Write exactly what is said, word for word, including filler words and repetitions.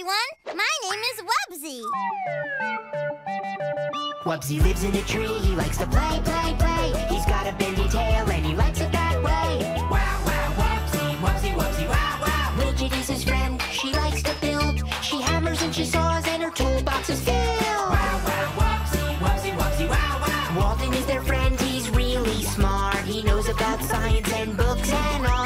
everyone. My name is Wubsy. Wubsy lives in a tree. He likes to play, play, play. He's got a bendy tail and he likes it that way. Wow, wow, Wubsy, Wubsy, Wubsy, wow, wow. Widget is his friend. She likes to build. She hammers and she saws and her toolbox is filled. Wow, wow, Wubsy, Wubsy, Wubsy, wow, wow. Walden is their friend. He's really smart. He knows about science and books and all.